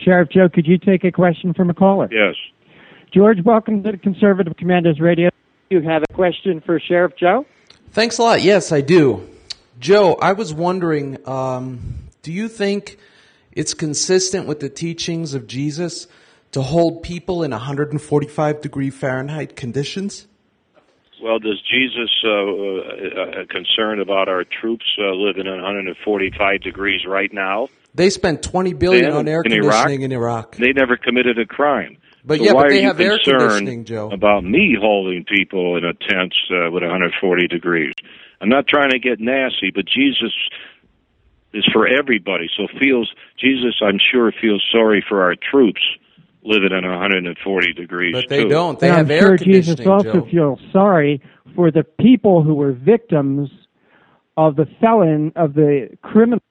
Sheriff Joe, could you take a question from a caller? Yes. George, welcome to the Conservative Commandos Radio. You have a question for Sheriff Joe? Thanks a lot. Yes, I do. Joe, I was wondering, do you think it's consistent with the teachings of Jesus to hold people in 145-degree Fahrenheit conditions? Well, does Jesus concerned about our troops living in 145 degrees right now? They spent $20 billion on air conditioning in Iraq. They never committed a crime. But so yeah, why but they are have you air concerned conditioning, Joe. about me holding people in a tent with 140 degrees? I'm not trying to get nasty, but Jesus is for everybody. So Jesus, I'm sure, feels sorry for our troops living in 140 degrees. But they too. don't. They and have I'm air sure conditioning, Jesus also Joe. feels sorry for the people who were victims of the criminal